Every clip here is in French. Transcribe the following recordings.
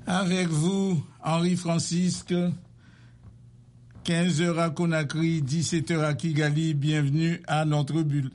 Avec vous, Henri Francisque, 15h à Conakry, 17h à Kigali, bienvenue à notre bulle.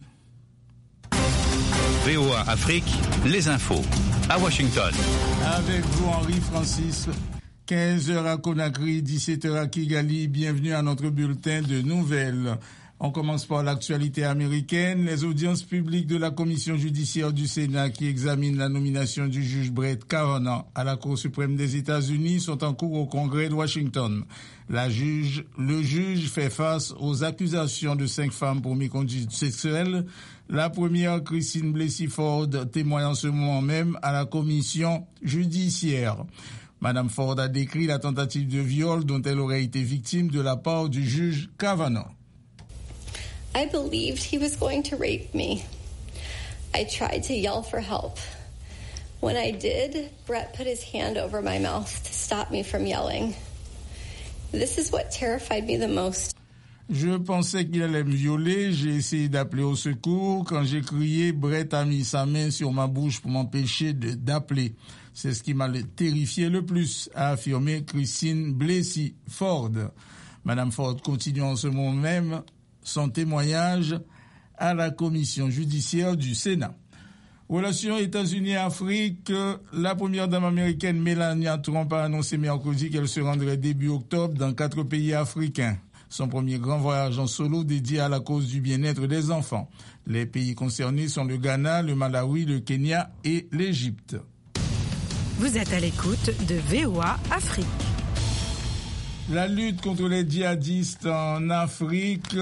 VOA Afrique, les infos, à Washington. Avec vous, Henri Francisque, 15h à Conakry, 17h à Kigali, bienvenue à notre bulletin de nouvelles. On commence par l'actualité américaine. Les audiences publiques de la commission judiciaire du Sénat qui examine la nomination du juge Brett Kavanaugh à la Cour suprême des États-Unis sont en cours au Congrès de Washington. Le juge fait face aux accusations de 5 femmes pour méconduite sexuelle. La première, Christine Blasey Ford, témoigne en ce moment même à la commission judiciaire. Madame Ford a décrit la tentative de viol dont elle aurait été victime de la part du juge Kavanaugh. I believed he was going to rape me. I tried to yell for help. When I did, Brett put his hand over my mouth to stop me from yelling. This is what terrified me the most. Je pensais qu'il allait me violer. J'ai essayé d'appeler au secours. Quand j'ai crié, Brett a mis sa main sur ma bouche pour m'empêcher d'appeler. C'est ce qui m'a terrifié le plus, a affirmé Christine Blasey Ford. Madame Ford continue en ce moment même son témoignage à la commission judiciaire du Sénat. Relations États-Unis-Afrique, la première dame américaine Melania Trump a annoncé mercredi qu'elle se rendrait début octobre dans 4 pays africains. Son premier grand voyage en solo dédié à la cause du bien-être des enfants. Les pays concernés sont le Ghana, le Malawi, le Kenya et l'Égypte. Vous êtes à l'écoute de VOA Afrique. La lutte contre les djihadistes en Afrique.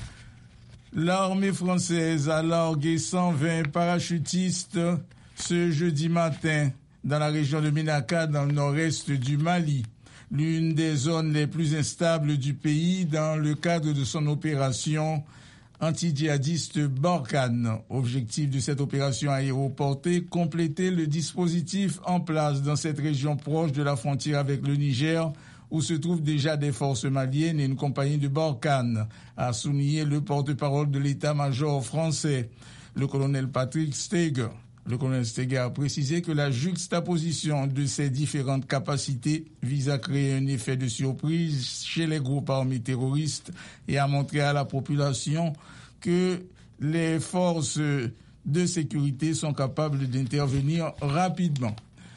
L'armée française a largué 120 parachutistes ce jeudi matin dans la région de Ménaka, dans le nord-est du Mali, l'une des zones les plus instables du pays dans le cadre de son opération anti-djihadiste Barkhane. Objectif de cette opération aéroportée, compléter le dispositif en place dans cette région proche de la frontière avec le Niger, où se trouvent déjà des forces maliennes et une compagnie de Barkhane, a souligné le porte-parole de l'état-major français, le colonel Patrick Steger. Le colonel Steger a précisé que la juxtaposition de ces différentes capacités vise à créer un effet de surprise chez les groupes armés terroristes et à montrer à la population que les forces de sécurité sont capables d'intervenir rapidement.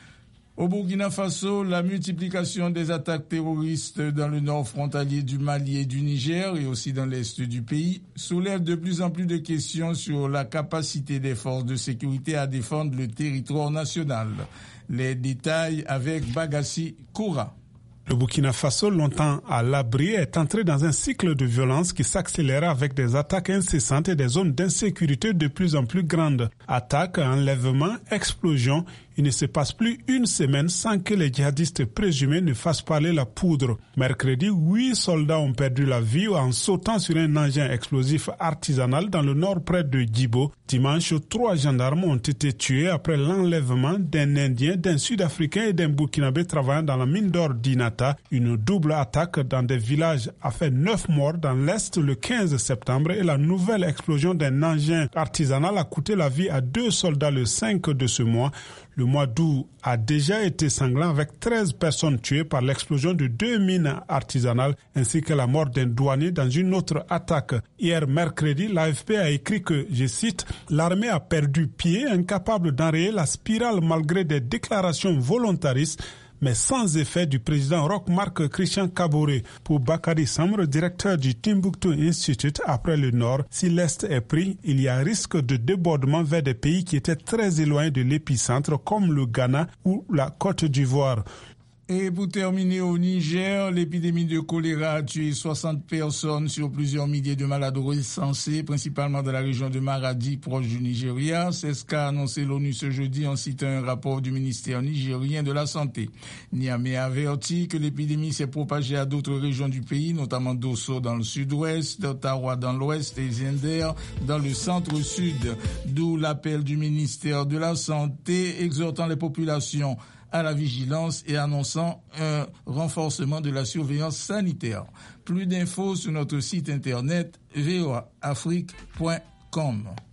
Au Burkina Faso, la multiplication des attaques terroristes dans le nord frontalier du Mali et du Niger et aussi dans l'est du pays soulève de plus en plus de questions sur la capacité des forces de sécurité à défendre le territoire national. Les détails avec Bagassi Koura. Le Burkina Faso, longtemps à l'abri, est entré dans un cycle de violence qui s'accélère avec des attaques incessantes et des zones d'insécurité de plus en plus grandes. Attaques, enlèvements, explosions. Il ne se passe plus une semaine sans que les djihadistes présumés ne fassent parler la poudre. Mercredi, 8 soldats ont perdu la vie en sautant sur un engin explosif artisanal dans le nord près de Djibo. Dimanche, 3 gendarmes ont été tués après l'enlèvement d'un Indien, d'un Sud-Africain et d'un Burkinabé travaillant dans la mine d'or d'Inata. Une double attaque dans des villages a fait 9 morts dans l'Est le 15 septembre et la nouvelle explosion d'un engin artisanal a coûté la vie à 2 soldats le 5 de ce mois. Le mois d'août a déjà été sanglant avec 13 personnes tuées par l'explosion de 2 mines artisanales ainsi que la mort d'un douanier dans une autre attaque. Hier mercredi, l'AFP a écrit que, je cite, « L'armée a perdu pied, incapable d'enrayer la spirale malgré des déclarations volontaristes » mais sans effet du président Roch-Marc Christian Kaboré. Pour Bakary Samre, directeur du Timbuktu Institute, après le Nord, si l'Est est pris, il y a risque de débordement vers des pays qui étaient très éloignés de l'épicentre, comme le Ghana ou la Côte d'Ivoire. Et pour terminer, au Niger, l'épidémie de choléra a tué 60 personnes sur plusieurs milliers de malades recensés, principalement dans la région de Maradi, proche du Nigeria. C'est ce qu'a annoncé l'ONU ce jeudi en citant un rapport du ministère nigérien de la Santé. Niamey a averti que l'épidémie s'est propagée à d'autres régions du pays, notamment Dosso dans le sud-ouest, Ottawa dans l'ouest et Zinder dans le centre-sud. D'où l'appel du ministère de la Santé exhortant les populations à la vigilance et annonçant un renforcement de la surveillance sanitaire. Plus d'infos sur notre site internet voaafrique.com.